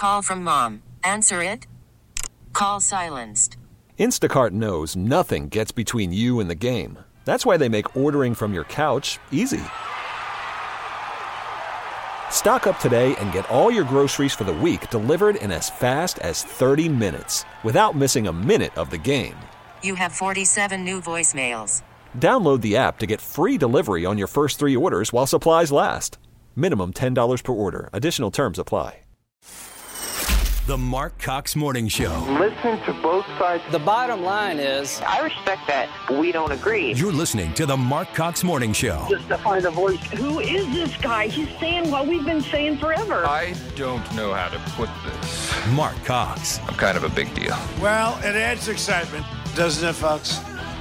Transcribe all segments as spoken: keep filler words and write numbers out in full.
Call from mom. Answer it. Call silenced. Instacart knows nothing gets between you and the game. That's why they make ordering from your couch easy. Stock up today and get all your groceries for the week delivered in as fast as thirty minutes without missing a minute of the game. You have forty-seven new voicemails. Download the app to get free delivery on your first three orders while supplies last. Minimum ten dollars per order. Additional terms apply. The Mark Cox Morning Show. Listen to both sides. The bottom line is, I respect that. We don't agree. You're listening to the Mark Cox Morning Show. Just to find a voice. Who is this guy? He's saying what we've been saying forever. I don't know how to put this. Mark Cox. I'm kind of a big deal. Well, it adds excitement, doesn't it, folks?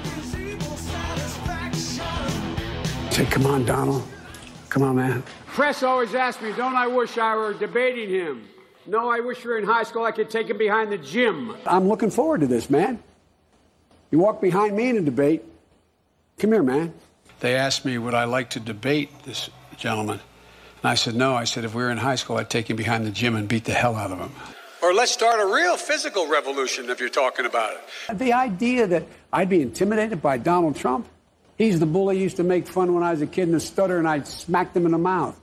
Say, come on, Donald. Come on, man. Press always asks me, don't I wish I were debating him? No, I wish we were in high school. I could take him behind the gym. I'm looking forward to this, man. You walk behind me in a debate. Come here, man. They asked me, would I like to debate this gentleman? And I said, no. I said, if we were in high school, I'd take him behind the gym and beat the hell out of him. Or let's start a real physical revolution if you're talking about it. The idea that I'd be intimidated by Donald Trump, he's the bull I used to make fun when I was a kid in the stutter and I'd smacked him in the mouth.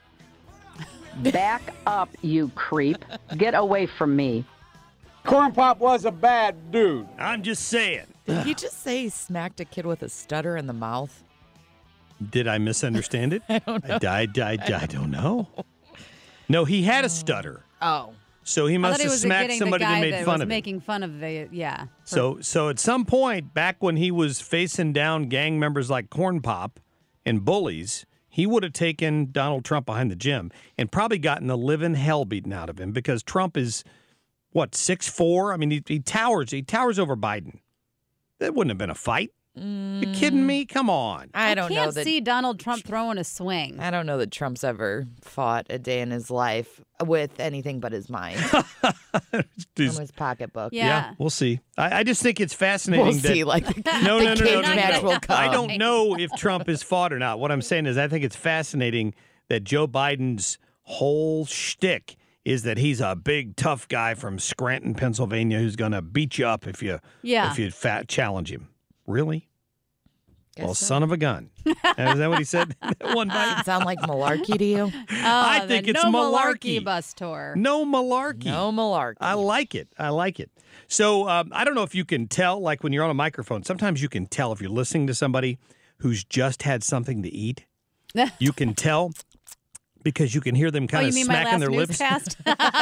Back up, you creep. Get away from me. Corn Pop was a bad dude. I'm just saying. Did he just say he smacked a kid with a stutter in the mouth? Did I misunderstand it? I don't know. I, I, I, I don't know. No, he had a stutter. Oh. So he must have smacked somebody that made fun of him. Making fun of the, yeah. So, so at some point, back when he was facing down gang members like Corn Pop and bullies, he would have taken Donald Trump behind the gym and probably gotten the living hell beaten out of him because Trump is, what, six foot four? I mean, he, he towers. He towers over Biden. That wouldn't have been a fight. Mm. You kidding me? Come on. I don't I can't know that, see Donald Trump throwing a swing. I don't know that Trump's ever fought a day in his life with anything but his mind. From his pocketbook. Yeah. yeah, we'll see. I, I just think it's fascinating. We'll that, see. Like the, no, the no, no, cage no, no, match no. will come. I don't know if Trump has fought or not. What I'm saying is I think it's fascinating that Joe Biden's whole shtick is that he's a big, tough guy from Scranton, Pennsylvania, who's going to beat you up if you yeah. if you fat challenge him. Really? Guess well, so. son of a gun. Is that what he said? One bite. It sound like malarkey to you? Oh, I think it's no malarkey. malarkey bus tour. No malarkey. No malarkey. I like it. I like it. So um, I don't know if you can tell, like when you're on a microphone, sometimes you can tell if you're listening to somebody who's just had something to eat. You can tell because you can hear them kind oh, of you mean smacking my their last lips. newscast?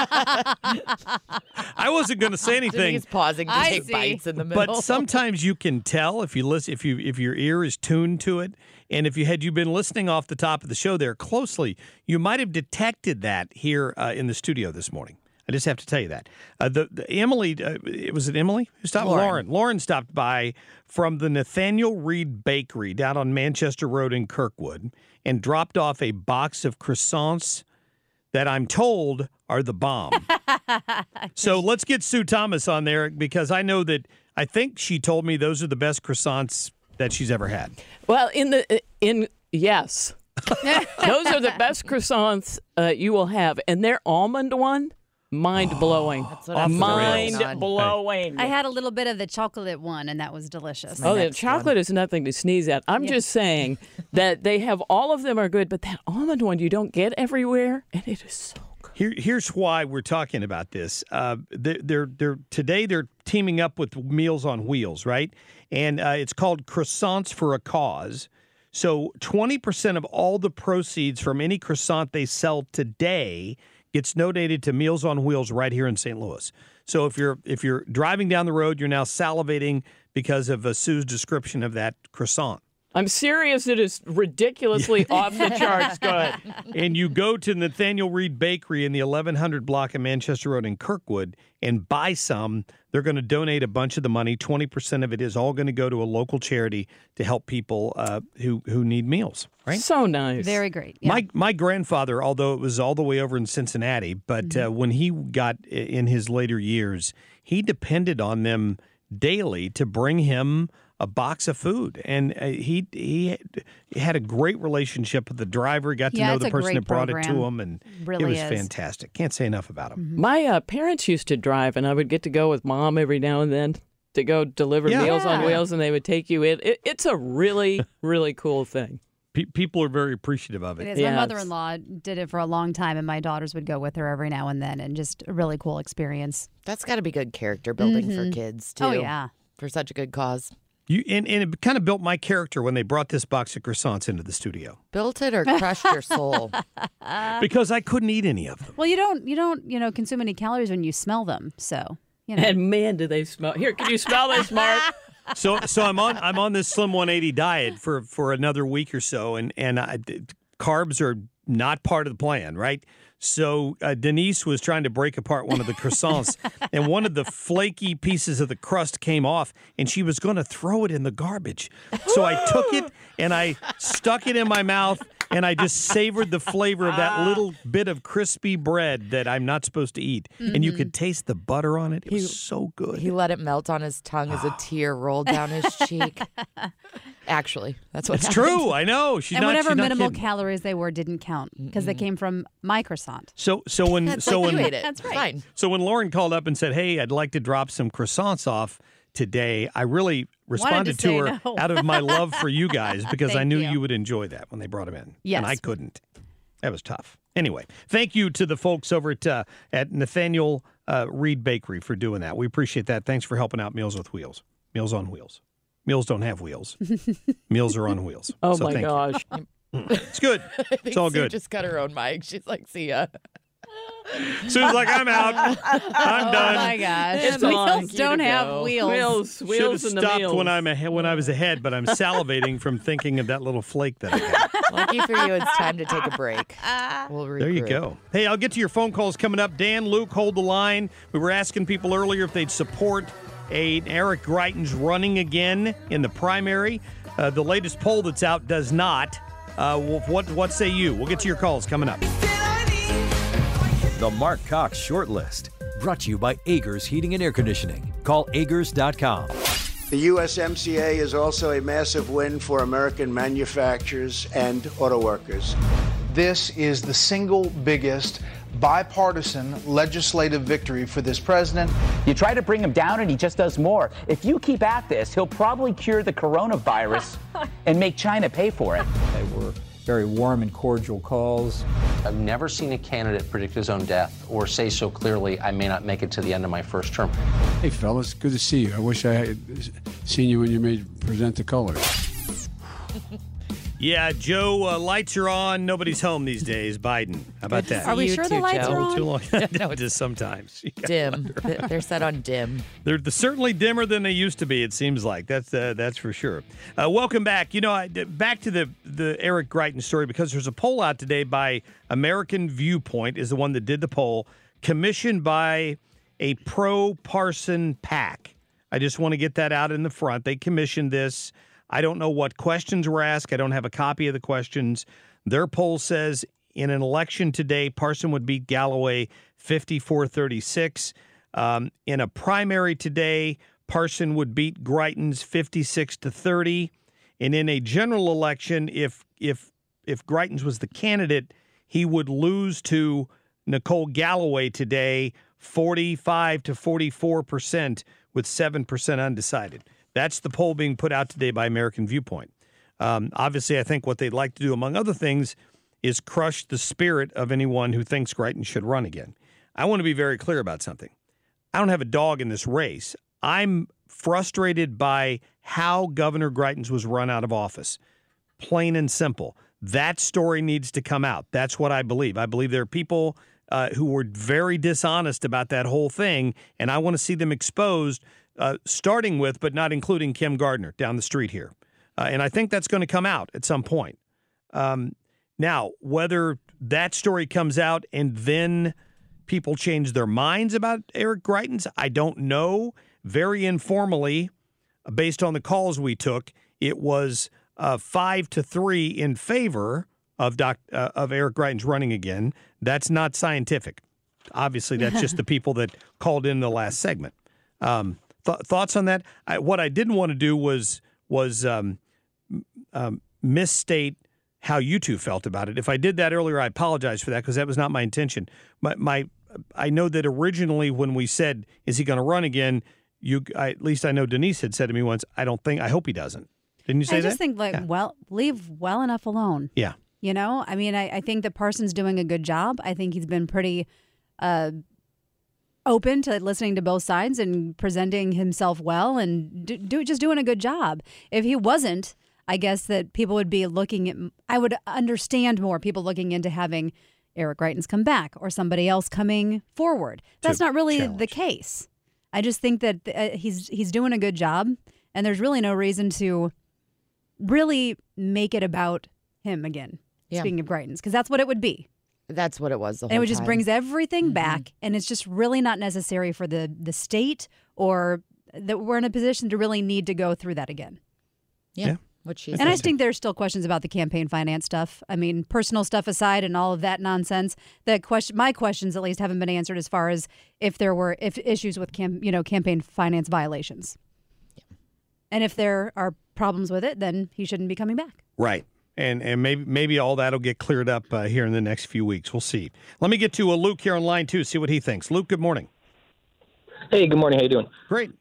I wasn't going to say anything. He's pausing to I take see. bites in the middle. But sometimes you can tell if you listen, if you if your ear is tuned to it, and if you had you been listening off the top of the show there closely, you might have detected that here uh, in the studio this morning. I just have to tell you that. Uh, the, the Emily, uh, was it Emily who stopped? Lauren. Lauren. Lauren stopped by from the Nathaniel Reed Bakery down on Manchester Road in Kirkwood and dropped off a box of croissants that I'm told are the bomb. So let's get Sue Thomas on there because I know that I think she told me those are the best croissants that she's ever had. Well, in the in yes, those are the best croissants uh, you will have, and their almond one. Mind blowing. That's what I'm Mind on. blowing. I had a little bit of the chocolate one, and that was delicious. Oh, the chocolate one is nothing to sneeze at. I'm yeah. just saying that they have all of them are good, but that almond one you don't get everywhere, and it is so good. Here, here's why we're talking about this. Uh, they're, they're, they're today they're teaming up with Meals on Wheels, right? And uh, it's called Croissants for a Cause. So twenty percent of all the proceeds from any croissant they sell today gets donated to Meals on Wheels right here in Saint Louis. So if you're if you're driving down the road, you're now salivating because of uh, Sue's description of that croissant. I'm serious. It is ridiculously off the charts good. And you go to Nathaniel Reed Bakery in the eleven hundred block of Manchester Road in Kirkwood and buy some. They're going to donate a bunch of the money. twenty percent of it is all going to go to a local charity to help people uh, who, who need meals. Right? So nice. Very great. Yeah. My my grandfather, although it was all the way over in Cincinnati, but mm-hmm. uh, when he got in his later years, he depended on them daily to bring him a box of food. And uh, he he had a great relationship with the driver, got to Yeah, know it's the a person great that brought it program. to him, and Really it was is. fantastic. Can't say enough about him. My uh, parents used to drive, and I would get to go with Mom every now and then to go deliver Yeah. Meals on Yeah. Wheels, and they would take you in. It, it's a really, really cool thing. Pe- people are very appreciative of It it. is. Yes. My mother-in-law did it for a long time, and my daughters would go with her every now and then, and just a really cool experience. That's got to be good character building for Mhm. kids, too. Oh, yeah. For such a good cause. You and, and it kind of built my character when they brought this box of croissants into the studio Built it or crushed your soul? because I couldn't eat any of them. Well, you don't, you don't, you know, consume any calories when you smell them. So, you know. And man, do they smell. Here, can you smell this, Mark? So so I'm on I'm on this Slim one eighty diet for for another week or so, and and I, carbs are not part of the plan, right? So uh, Denise was trying to break apart one of the croissants, and one of the flaky pieces of the crust came off, and she was going to throw it in the garbage. So I took it and I stuck it in my mouth, and I just savored the flavor of that little bit of crispy bread that I'm not supposed to eat, and you could taste the butter on it. It was so good. He let it melt on his tongue as a tear rolled down his cheek. Actually, that's what It's happened. true. I know. She's and not. whatever she's not minimal kidding. calories they were didn't count because they came from my croissant. So so when That's so like when you ate it. That's right. Fine. So when Lauren called up and said, "Hey, I'd like to drop some croissants off today," I really responded to, say her no. out of my love for you guys because I Thank knew you. you would enjoy that when they brought them in. Yes. And I couldn't. That was tough. Anyway, thank you to the folks over at uh, at Nathaniel uh, Reed Bakery for doing that. We appreciate that. Thanks for helping out Meals with Wheels. Meals on Wheels. Meals don't have wheels. Meals are on wheels. Oh, So my thank you. gosh. It's good. I think It's all Sue good. just cut her own mic. She's like, see ya. Sue's like, I'm out. I'm Oh done. my gosh. It's Wheels on. don't You to have go. wheels. Wheels, Should have wheels and the stopped meals. when I'm ahead, when I was ahead, but I'm salivating from thinking of that little flake that I got. Lucky for you, it's time to take a break. We'll There you regroup. go. Hey, I'll get to your phone calls coming up. Dan, Luke, hold the line. We were asking people earlier if they'd support a Eric Greitens running again in the primary. Uh, the latest poll that's out does not. Uh, what what say you? We'll get to your calls coming up. The Mark Cox Shortlist, brought to you by Agers Heating and Air Conditioning. Call agers dot com. The U S M C A is also a massive win for American manufacturers and auto workers. This is the single biggest bipartisan legislative victory for this president. You try to bring him down and he just does more. If you keep at this, he'll probably cure the coronavirus and make China pay for it. They were very warm and cordial calls. I've never seen a candidate predict his own death or say so clearly, I may not make it to the end of my first term. Hey, fellas, good to see you. I wish I had seen you when you made present the colors. Yeah, Joe, uh, lights are on. Nobody's home these days. Biden. How about that? Are we sure the too, lights Joe. are on? Too long. no, just sometimes. You gotta Dim. wonder. Th- They're set on dim. They're certainly dimmer than they used to be. It seems like that's uh, that's for sure. Uh, welcome back. You know, I, back to the the Eric Greitens story because there's a poll out today by American Viewpoint is the one that did the poll, commissioned by a pro-Parson PAC. I just want to get that out in the front. They commissioned this. I don't know what questions were asked. I don't have a copy of the questions. Their poll says in an election today, Parson would beat Galloway fifty-four thirty-six. Um, in a primary today, Parson would beat Greitens fifty-six to thirty. And in a general election, if if if Greitens was the candidate, he would lose to Nicole Galloway today, forty-five to forty-four percent, with seven percent undecided. That's the poll being put out today by American Viewpoint. Um, obviously, I think what they'd like to do, among other things, is crush the spirit of anyone who thinks Greitens should run again. I want to be very clear about something. I don't have a dog in this race. I'm frustrated by how Governor Greitens was run out of office. Plain and simple. That story needs to come out. That's what I believe. I believe there are people uh, who were very dishonest about that whole thing, and I want to see them exposed, uh, starting with, but not including Kim Gardner down the street here. Uh, and I think that's going to come out at some point. Um, now, whether that story comes out and then people change their minds about Eric Greitens, I don't know. Very informally, based on the calls we took, it was uh, five to three in favor of Doc, uh, of Eric Greitens running again. That's not scientific. Obviously, that's just the people that called in the last segment. Um, th- thoughts on that? I, what I didn't want to do was was um, um, misstate how you two felt about it. If I did that earlier, I apologize for that because that was not my intention. My, my I know that originally when we said, is he going to run again, you I, at least I know Denise had said to me once, I don't think, I hope he doesn't. Didn't you say that? I just that? think, like, yeah. well, leave well enough alone. Yeah. You know, I mean, I, I think that Parsons doing a good job. I think he's been pretty uh, open to listening to both sides and presenting himself well and do, do just doing a good job. If he wasn't, I guess that people would be looking at, I would understand more people looking into having Eric Greitens come back or somebody else coming forward. That's not really challenge. the case. I just think that uh, he's he's doing a good job, and there's really no reason to really make it about him again. Yeah. Speaking of Greitens, because that's what it would be. That's what it was the whole and it would just time. brings everything mm-hmm. back, and it's just really not necessary for the the state or that we're in a position to really need to go through that again. Yeah. yeah. What she and I think there's still questions about the campaign finance stuff. I mean, personal stuff aside and all of that nonsense, the question, my questions at least haven't been answered as far as if there were if issues with cam, you know, campaign finance violations. Yeah. And if there are problems with it, then he shouldn't be coming back. Right. And and maybe maybe all that will get cleared up uh, here in the next few weeks. We'll see. Let me get to uh, Luke here on line two, see what he thinks. Luke, good morning. Hey, good morning. How you doing? Great.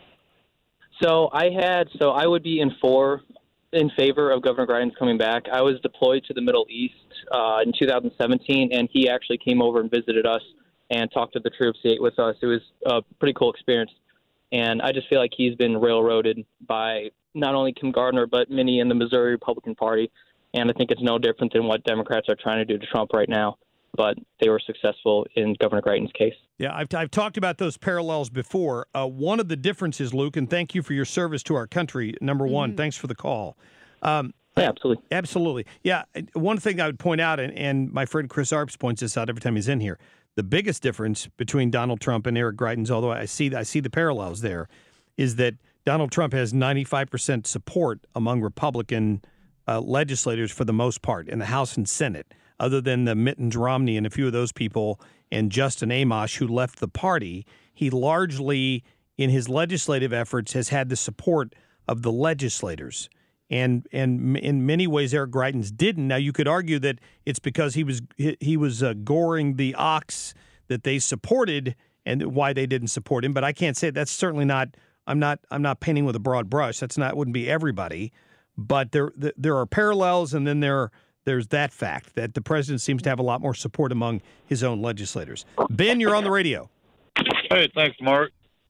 So I had so I would be in for in favor of Governor Greitens coming back. I was deployed to the Middle East uh, in two thousand seventeen, and he actually came over and visited us and talked to the troops, he ate with us. It was a pretty cool experience. And I just feel like he's been railroaded by not only Kim Gardner, but many in the Missouri Republican Party. And I think it's no different than what Democrats are trying to do to Trump right now. But they were successful in Governor Greitens' case. Yeah, I've, I've talked about those parallels before. Uh, one of the differences, Luke, and thank you for your service to our country, number one, mm-hmm. thanks for the call. Um, yeah, absolutely. Absolutely. Yeah, one thing I would point out, and, and my friend Chris Arps points this out every time he's in here, the biggest difference between Donald Trump and Eric Greitens, although I see I see the parallels there, is that Donald Trump has ninety-five percent support among Republican uh, legislators for the most part in the House and Senate, other than the Mittens Romney and a few of those people and Justin Amash who left the party. He largely, in his legislative efforts, has had the support of the legislators. And and in many ways, Eric Greitens didn't. Now, you could argue that it's because he was he, he was uh, goring the ox that they supported and why they didn't support him. But I can't say that's certainly not. I'm not. I'm not painting with a broad brush. That's not. Wouldn't be everybody. But there there are parallels, and then there there's that fact that the president seems to have a lot more support among his own legislators. Ben, you're on the radio. Hey, thanks, Mark.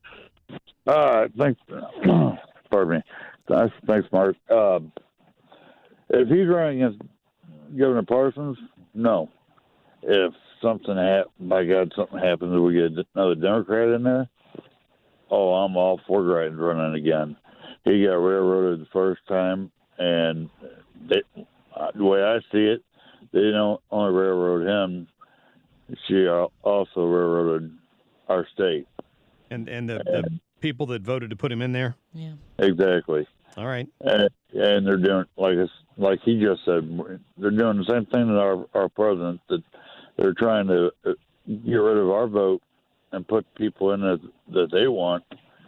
Uh, thanks. Pardon me. Thanks, thanks, Mark. Uh, if he's running against Governor Parsons, no. If something happens, by God, something happens, we get another Democrat in there, oh, I'm all for Greitens running again. He got railroaded the first time, and they, uh, the way I see it, they don't only railroad him, she also railroaded our state. And and the, and, the people that voted to put him in there? Yeah. Exactly. All right. And, and they're doing, like like he just said, they're doing the same thing that our, our president, that they're trying to get rid of our vote and put people in that, that they want.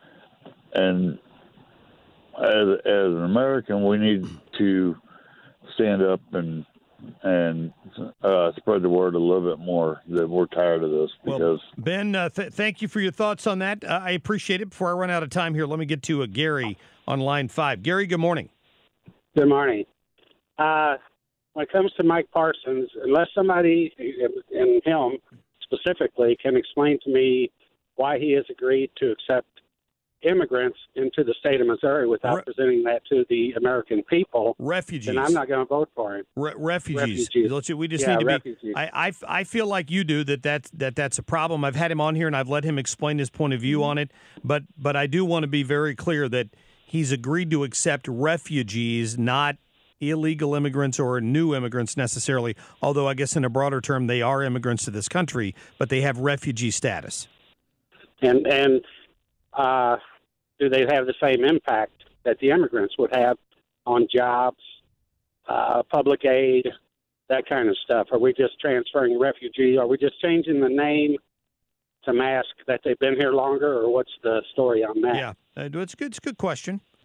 And as, as an American, we need to stand up and and uh, spread the word a little bit more that we're tired of this. Because well, Ben, uh, th- thank you for your thoughts on that. Uh, I appreciate it. Before I run out of time here, let me get to uh, Gary on line five. Gary, good morning. Good morning. Uh, when it comes to Mike Parsons, unless somebody, and him specifically, can explain to me why he has agreed to accept immigrants into the state of Missouri without Re- presenting that to the American people, refugees, then I'm not going to vote for him. Re- refugees. refugees. We just yeah, need to refugees. be. I, I, I feel like you do that, that that that's a problem. I've had him on here and I've let him explain his point of view on it. But but I do want to be very clear that he's agreed to accept refugees, not illegal immigrants or new immigrants necessarily. Although I guess in a broader term they are immigrants to this country, but they have refugee status. And and. Uh, do they have the same impact that the immigrants would have on jobs, uh, public aid, that kind of stuff? Are we just transferring refugees? Are we just changing the name to mask that they've been here longer, or what's the story on that? Yeah, uh, it's good. It's a good question.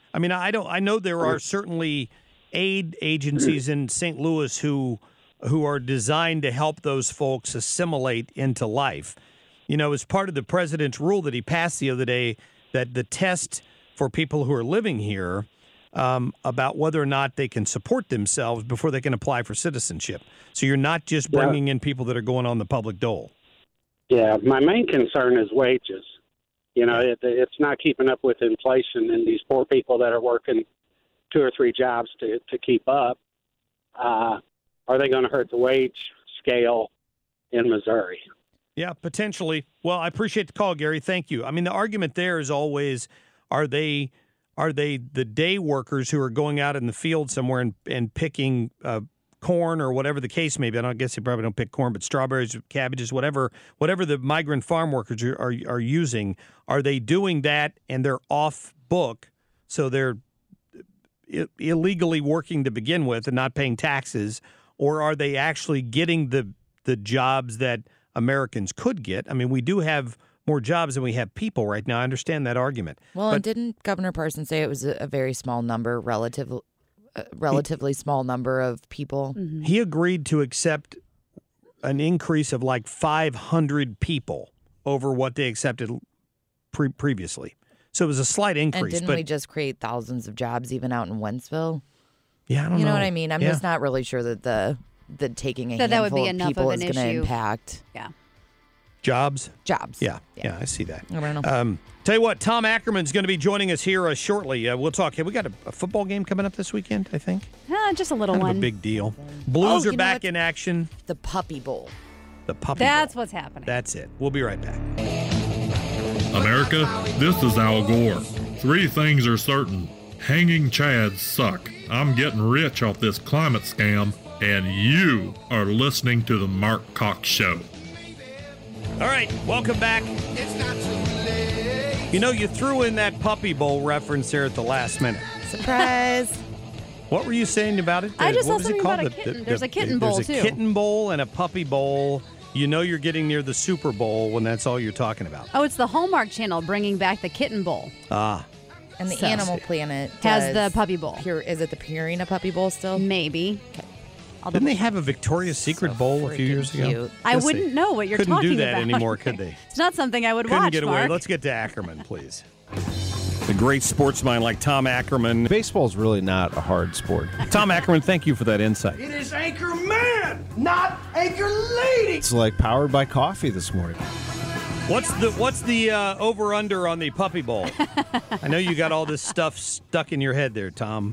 I mean, I don't. I know there are certainly aid agencies in Saint Louis who who are designed to help those folks assimilate into life. You know, as part of the president's rule that he passed the other day, that the test for people who are living here um, about whether or not they can support themselves before they can apply for citizenship. So you're not just bringing yeah. in people that are going on the public dole. Yeah, my main concern is wages. You know, it, it's not keeping up with inflation, and these poor people that are working two or three jobs to, to keep up, uh, are they going to hurt the wage scale in Missouri? Yeah, potentially. Well, I appreciate the call, Gary. Thank you. I mean, the argument there is always, are they are they the day workers who are going out in the field somewhere and, and picking uh, corn or whatever the case may be? I, don't, I guess they probably don't pick corn, but strawberries, cabbages, whatever whatever the migrant farm workers are, are, are using, are they doing that and they're off book, so they're illegally working to begin with and not paying taxes, or are they actually getting the the jobs that Americans could get? I mean, we do have more jobs than we have people right now. I understand that argument. Well, but, and didn't Governor Parsons say it was a, a very small number, relative, uh, relatively he, small number of people? Mm-hmm. He agreed to accept an increase of like five hundred people over what they accepted pre- previously. So it was a slight increase. And didn't but, we just create thousands of jobs even out in Wentzville? Yeah, I don't know. You know what I mean? I'm yeah. just not really sure that the the taking a that handful that would be of enough people of an is going to issue. impact. Yeah. Jobs? Jobs. Yeah, yeah, yeah, I see that. I don't know. Um, tell you what, Tom Ackerman's going to be joining us here uh, shortly. Uh, we'll talk. Have we got a, a football game coming up this weekend, I think? Uh, just a little kind one. Of a big deal. Blues oh, are back in action. The Puppy Bowl. The Puppy That's Bowl. what's happening. That's it. We'll be right back. America, this is Al Gore. Three things are certain. Hanging chads suck. I'm getting rich off this climate scam, and you are listening to the Mark Cox Show. All right, welcome back. You know, you threw in that Puppy Bowl reference there at the last minute. Surprise. What were you saying about it? I just what saw something about a kitten. There's a kitten bowl, too. There's a kitten bowl and a puppy bowl. You know you're getting near the Super Bowl when that's all you're talking about. Oh, it's the Hallmark Channel bringing back the Kitten Bowl. Ah. And the So- Animal Planet Has does the Puppy Bowl. Pure, is it the Purina Puppy Bowl still? Maybe. Okay. I'll Didn't they double- have a Victoria's Secret Bowl a few years ago? cute. I Yes, they wouldn't know what you're couldn't talking do that about. anymore, could they? It's not something I would Couldn't watch, get away. Mark. Let's get to Ackerman, please. The great sports mind like Tom Ackerman. Baseball's really not a hard sport. Tom Ackerman, thank you for that insight. It is Anchor Man, not Anchor Lady. It's like powered by coffee this morning. What's the what's the uh, over under on the Puppy Bowl? I know you got all this stuff stuck in your head there, Tom.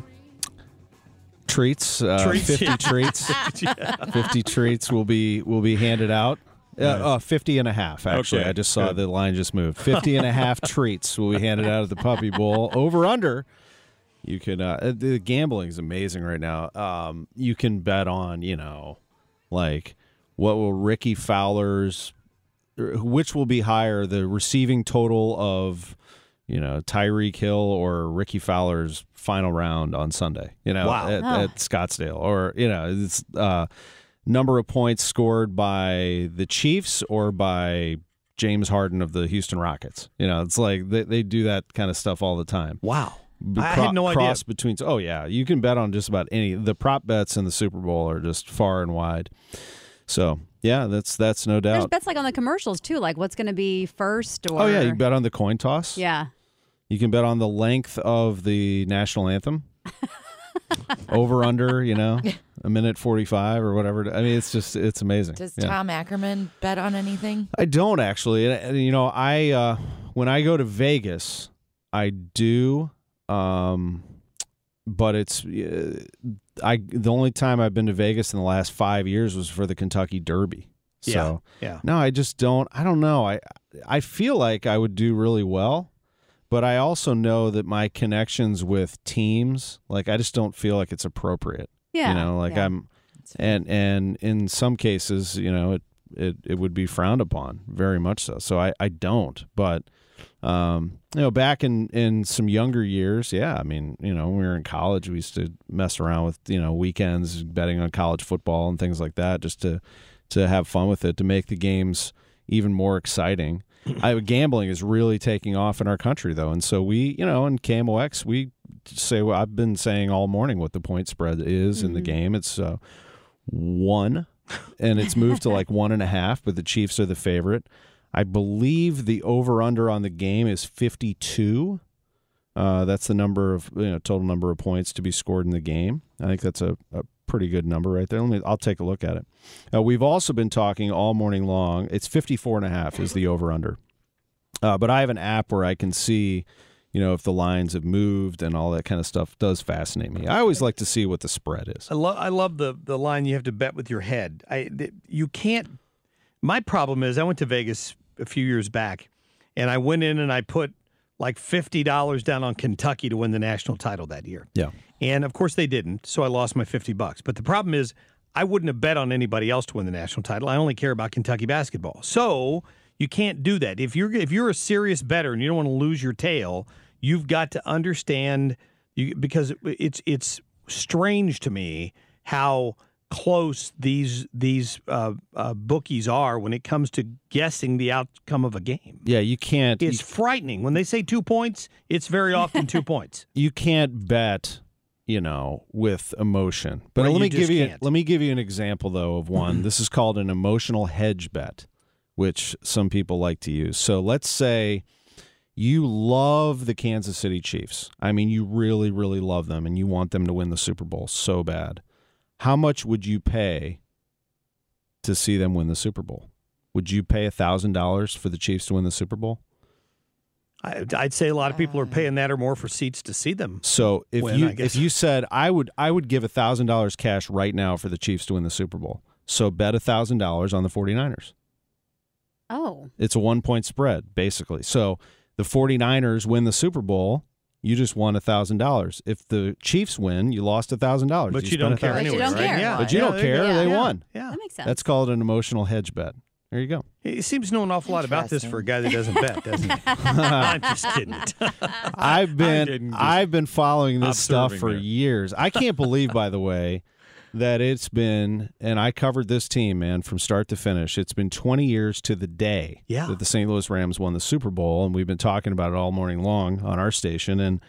Treats, uh, Treats, fifty yeah. treats, Yeah. fifty treats will be will be handed out. Uh, uh, fifty and a half, actually. Okay, I just saw good. the line just moved. fifty and a half treats will be handed out at the Puppy Bowl. Over under, you can, uh, the gambling is amazing right now. Um, you can bet on, you know, like, what will Ricky Fowler's, which will be higher, the receiving total of, you know, Tyreek Hill or Ricky Fowler's final round on Sunday, you know, Wow. at, Oh. at Scottsdale, or, you know, it's, uh, number of points scored by the Chiefs or by James Harden of the Houston Rockets. You know, it's like they, they do that kind of stuff all the time. Wow. B- I cro- had no idea. cross between. Oh yeah, you can bet on just about any. The prop bets in the Super Bowl are just far and wide. So yeah, that's that's no There's doubt. bets like on the commercials, too, like what's going to be first or... Oh yeah, you can bet on the coin toss. Yeah. You can bet on the length of the national anthem. Over under, you know, a minute forty-five or whatever. I mean, it's just it's amazing. Does Yeah. Tom Ackerman bet on anything? I don't actually. And, and, you know, I uh, when I go to Vegas, I do. Um, but it's uh, I the only time I've been to Vegas in the last five years was for the Kentucky Derby. So Yeah, yeah. no, I just don't. I don't know. I I feel like I would do really well, but I also know that my connections with teams, like I just don't feel like it's appropriate. Yeah, You know, like yeah. I'm, and and in some cases, you know, it, it it would be frowned upon, very much so. So I, I don't. But um, you know, back in, in some younger years, yeah, I mean, you know, when we were in college, we used to mess around with, you know, weekends betting on college football and things like that, just to to have fun with it, to make the games even more exciting. I, gambling is really taking off in our country, though, and so we, you know, in K M O X, we say what I've been saying all morning what the point spread is mm-hmm. in the game. It's uh, one, and it's moved to like one and a half, but the Chiefs are the favorite. I believe the over-under on the game is fifty-two. Uh, that's the number of you know total number of points to be scored in the game. I think that's a, a pretty good number right there. Let me, I'll take a look at it. Uh, we've also been talking all morning long. It's fifty-four and a half is the over-under. Uh, but I have an app where I can see, you know, if the lines have moved and all that kind of stuff. Does fascinate me. I always like to see what the spread is. I love I love the the line you have to bet with your head. I you can't. My problem is I went to Vegas a few years back, and I went in and I put like fifty dollars down on Kentucky to win the national title that year. Yeah. And, of course, they didn't, so I lost my fifty bucks. But the problem is I wouldn't have bet on anybody else to win the national title. I only care about Kentucky basketball. So you can't do that. If you're if you're a serious bettor and you don't want to lose your tail, you've got to understand you, because it's it's strange to me how close these these uh, uh, bookies are when it comes to guessing the outcome of a game. Yeah, you can't. It's you, frightening. When they say two points, it's very often two points. You can't bet, you know, with emotion. But Right, let you me just give you can't. let me give you an example though of one. This is called an emotional hedge bet, which some people like to use. So let's say you love the Kansas City Chiefs. I mean, you really, really love them, and you want them to win the Super Bowl so bad. How much would you pay to see them win the Super Bowl? Would you pay one thousand dollars for the Chiefs to win the Super Bowl? I, I'd say a lot of people are paying that or more for seats to see them. So if win, you I guess. if you said I would I would give one thousand dollars cash right now for the Chiefs to win the Super Bowl. So bet one thousand dollars on the 49ers. Oh. It's a one-point spread, basically. So the 49ers win the Super Bowl, you just won one thousand dollars. If the Chiefs win, you lost one thousand dollars. But you, don't care But you anyway, don't right? care. Yeah. But you Yeah, don't there you care. go. They Yeah. won. Yeah. That makes sense. That's called an emotional hedge bet. There you go. He seems to know an awful lot about this for a guy that doesn't bet, doesn't he? I'm just kidding. I've I been didn't just- I've been following this stuff observing for there. years. I can't believe, by the way, that it's been, and I covered this team, man, from start to finish. It's been twenty years to the day Yeah. that the Saint Louis Rams won the Super Bowl, and we've been talking about it all morning long on our station. And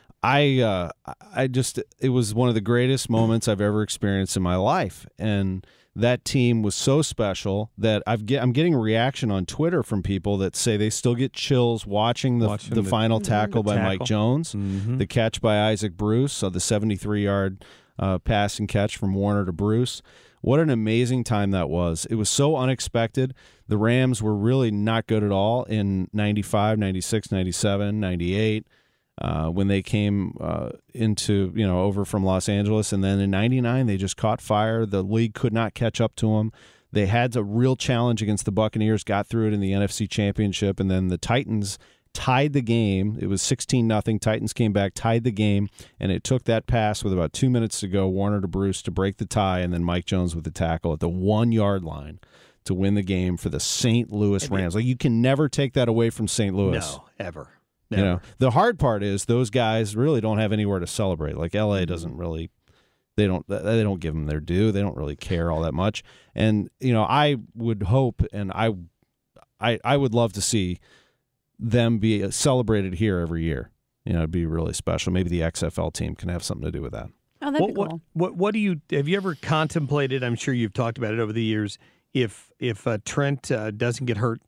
I, uh, I just, it was one of the greatest moments I've ever experienced in my life, and that team was so special that I've get, I'm getting a reaction on Twitter from people that say they still get chills watching the Watching the, the- final tackle the by tackle. Mike Jones, Mhm. the catch by Isaac Bruce, so the seventy-three yard uh, pass and catch from Warner to Bruce. What an amazing time that was. It was so unexpected. The Rams were really not good at all in ninety-five, ninety-six, ninety-seven, ninety-eight. Uh, when they came uh, into, you know, over from Los Angeles. And then in ninety-nine, they just caught fire. The league could not catch up to them. They had a real challenge against the Buccaneers, got through it in the N F C Championship, and then the Titans tied the game. It was sixteen nothing. Titans came back, tied the game, and it took that pass with about two minutes to go, Warner to Bruce to break the tie, and then Mike Jones with the tackle at the one-yard line to win the game for the Saint Louis Rams. Like, you can never take that away from Saint Louis. No, ever. You know, the hard part is those guys really don't have anywhere to celebrate. Like L A doesn't really, they don't, they don't give them their due. They don't really care all that much. And you know, I would hope, and I, I, I would love to see them be celebrated here every year. You know, it'd be really special. Maybe the X F L team can have something to do with that. Oh, that'd what, be cool. What, what what do you have you ever contemplated? I'm sure you've talked about it over the years. If if uh, Trent uh, doesn't get hurt,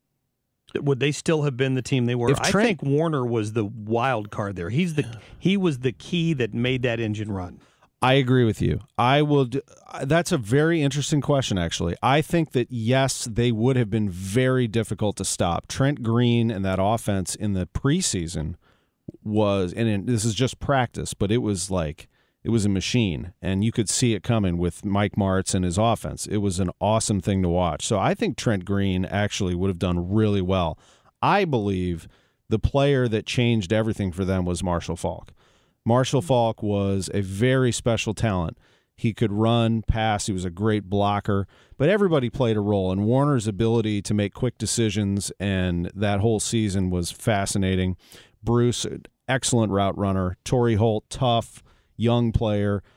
would they still have been the team they were? If I Trent- think Warner was the wild card there. He's the he was the key that made that engine run. I agree with you. I will. Do, that's a very interesting question, actually. I think that, yes, they would have been very difficult to stop. Trent Green and that offense in the preseason was, and in, this is just practice, but it was like, it was a machine, and you could see it coming with Mike Martz and his offense. It was an awesome thing to watch. So I think Trent Green actually would have done really well. I believe the player that changed everything for them was Marshall Faulk. Marshall Faulk was a very special talent. He could run, pass. He was a great blocker, but everybody played a role. And Warner's ability to make quick decisions and that whole season was fascinating. Bruce, excellent route runner. Torrey Holt, tough, young player.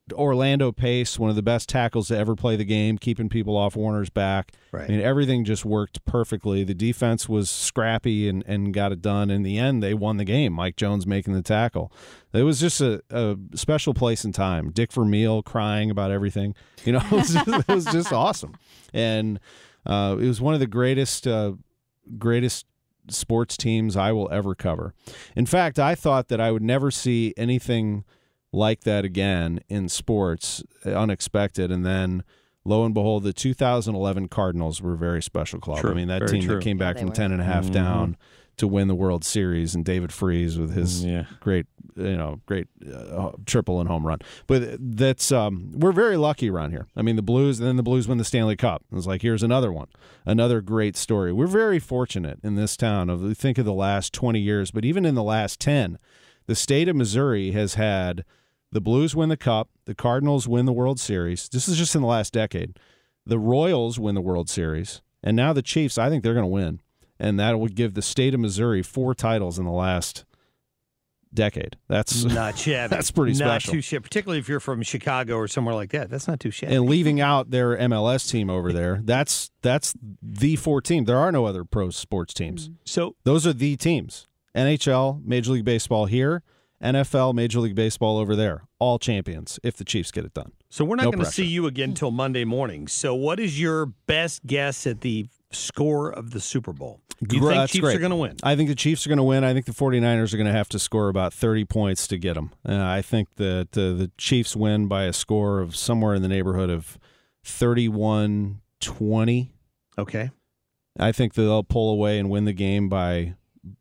Orlando Pace, one of the best tackles to ever play the game, keeping people off Warner's back. Right. I mean, everything just worked perfectly. The defense was scrappy and, and got it done. In the end, they won the game. Mike Jones making the tackle. It was just a, a special place and time. Dick Vermeil crying about everything. You know, it was just, it was just awesome. And uh, it was one of the greatest, uh, greatest sports teams I will ever cover. In fact, I thought that I would never see anything like that again in sports, unexpected. And then, lo and behold, the two thousand eleven Cardinals were a very special club. True, I mean, that very team true. that came back Yeah, from they ten and a half were. down Mhm. to win the World Series, and David Freese with his Yeah. great, you know, great uh, triple and home run. But that's um, we're very lucky around here. I mean, the Blues, and then the Blues win the Stanley Cup. It was like, here's another one, another great story. We're very fortunate in this town. Of think of the last twenty years, but even in the last ten, the state of Missouri has had the Blues win the Cup, the Cardinals win the World Series. This is just in the last decade. The Royals win the World Series, and now the Chiefs. I think they're going to win, and that would give the state of Missouri four titles in the last decade. That's Not shabby. That's pretty Not special. too shabby, particularly if you're from Chicago or somewhere like that. That's not too shabby. And leaving out their M L S team over there, that's that's the four teams. There are no other pro sports teams. So those are the teams. N H L, Major League Baseball here, N F L, Major League Baseball over there. All champions if the Chiefs get it done. So we're not No going to pressure. see you again until Monday morning. So what is your best guess at the score of the Super Bowl? Do you Gr- think that's Chiefs great. are going to win? I think the Chiefs are going to win. I think the 49ers are going to have to score about thirty points to get them. Uh, I think that uh, the Chiefs win by a score of somewhere in the neighborhood of thirty-one twenty. Okay. I think that they'll pull away and win the game by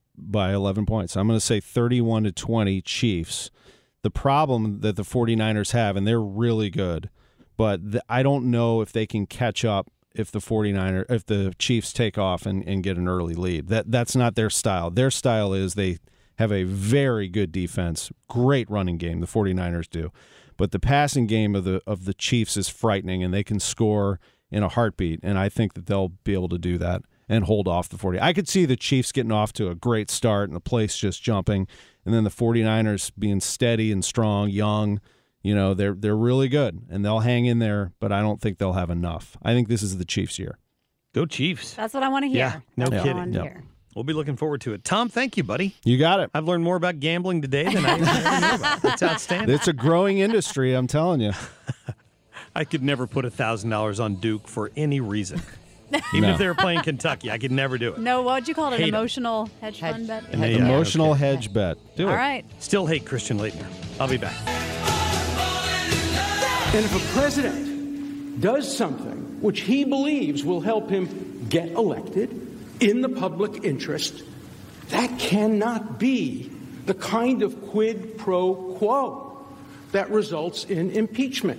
by eleven points. I'm going to say thirty-one to twenty Chiefs. The problem that the 49ers have, and they're really good, but the, I don't know if they can catch up if the 49er if the Chiefs take off and, and get an early lead. That that's not their style. Their style is they have a very good defense, great running game, the 49ers do. But the passing game of the of the Chiefs is frightening, and they can score in a heartbeat, and I think that they'll be able to do that and hold off the 40. I could see the Chiefs getting off to a great start and the place just jumping, and then the 49ers being steady and strong, young. You know, they're they're really good, and they'll hang in there, but I don't think they'll have enough. I think this is the Chiefs' year. Go Chiefs. That's what I want to hear. Yeah, no That's what I kidding. want to Yep. hear. We'll be looking forward to it. Tom, thank you, buddy. You got it. I've learned more about gambling today than I ever knew about. It's outstanding. It's a growing industry, I'm telling you. I could never put one thousand dollars on Duke for any reason. Even No. if they were playing Kentucky, I could never do it. No, what would you call it? An Hate 'em. emotional hedge fund bet? And they- Emotional okay. hedge bet. Do All it. right. Still hate Christian Laettner. I'll be back. And if a president does something which he believes will help him get elected in the public interest, that cannot be the kind of quid pro quo that results in impeachment.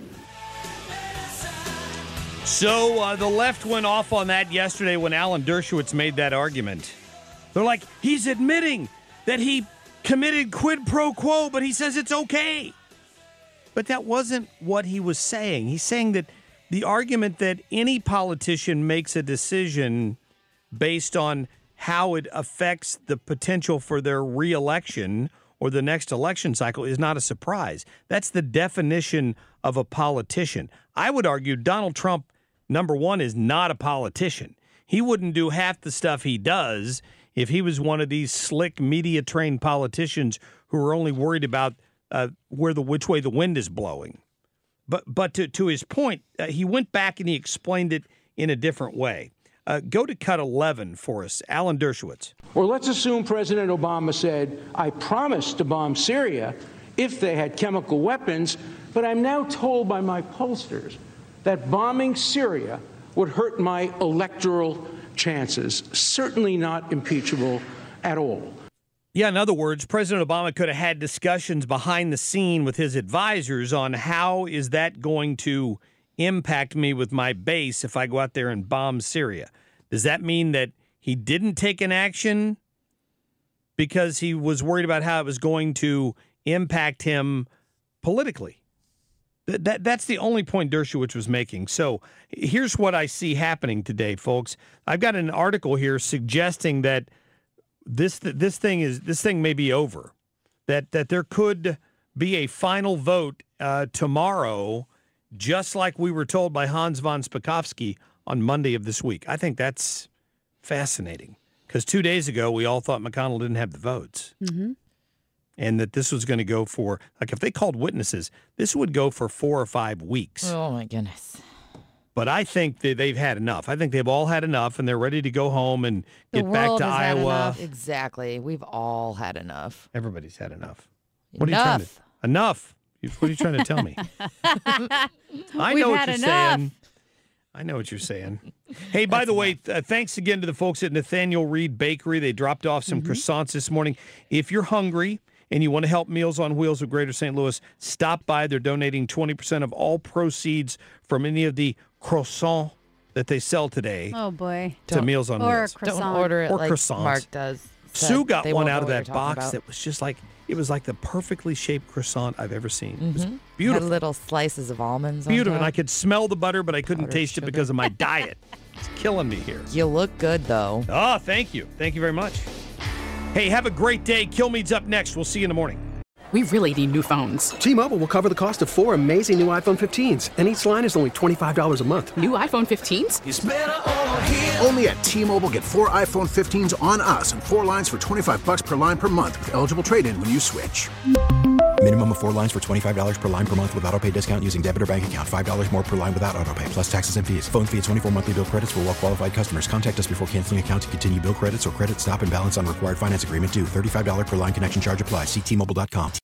So uh, the left went off on that yesterday when Alan Dershowitz made that argument. They're like, he's admitting that he committed quid pro quo, but he says it's okay. But that wasn't what he was saying. He's saying that the argument that any politician makes a decision based on how it affects the potential for their reelection or the next election cycle is not a surprise. That's the definition of a politician. I would argue Donald Trump, number one, is not a politician. He wouldn't do half the stuff he does if he was one of these slick, media-trained politicians who are only worried about uh, where the which way the wind is blowing. But but to, to his point, uh, he went back and he explained it in a different way. Uh, go to cut eleven for us, Alan Dershowitz. Or let's assume President Obama said, I promised to bomb Syria if they had chemical weapons, but I'm now told by my pollsters that bombing Syria would hurt my electoral chances. Certainly not impeachable at all. Yeah, in other words, President Obama could have had discussions behind the scene with his advisors on how is that going to impact me with my base if I go out there and bomb Syria. Does that mean that he didn't take an action because he was worried about how it was going to impact him politically? That, that That's the only point Dershowitz was making. So here's what I see happening today, folks. I've got an article here suggesting that This this thing is this thing may be over, that that there could be a final vote uh, tomorrow, just like we were told by Hans von Spakovsky on Monday of this week. I think that's fascinating because two days ago we all thought McConnell didn't have the votes. Mm-hmm. And that this was going to go for, like, if they called witnesses, this would go for four or five weeks. Oh, my goodness. But I think that they've had enough. I think they've all had enough, and they're ready to go home and The get back world to has had Iowa. enough. Exactly. We've all had enough. Everybody's had enough. What are you trying to? Enough. Enough. What are you trying to tell me? I We've know what had you're enough. saying. I know what you're saying. Hey, by the way, uh, thanks again to the folks at Nathaniel Reed Bakery. They dropped off some croissants this morning. If you're hungry and you want to help Meals on Wheels of Greater Saint Louis, stop by. They're donating twenty percent of all proceeds from any of the croissants that they sell today Oh boy. to Meals on or Wheels. a croissant. Don't order it Or like croissants. Mark does. Sue Said got they one won't out know of what that you're talking box about. that was just like, it was like the perfectly shaped croissant I've ever seen. It was Mhm. beautiful. Had little slices of almonds on Beautiful. And top. I could smell the butter, but I couldn't Powdered taste it sugar. because of my diet. It's killing me here. You look good, though. Oh, thank you. Thank you very much. Hey, have a great day. Kilmeade's up next. We'll see you in the morning. We really need new phones. T-Mobile will cover the cost of four amazing new iPhone fifteens, and each line is only twenty-five dollars a month. New iPhone fifteens? It's better over here. Only at T-Mobile, get four iPhone fifteens on us and four lines for twenty-five bucks per line per month with eligible trade-in when you switch. Minimum of four lines for twenty-five dollars per line per month with autopay discount using debit or bank account. five dollars more per line without autopay, plus taxes and fees. Phone fee at twenty-four monthly bill credits for well-qualified customers. Contact us before canceling account to continue bill credits or credit stop and balance on required finance agreement due. thirty-five dollars per line connection charge applies. See T Mobile dot com.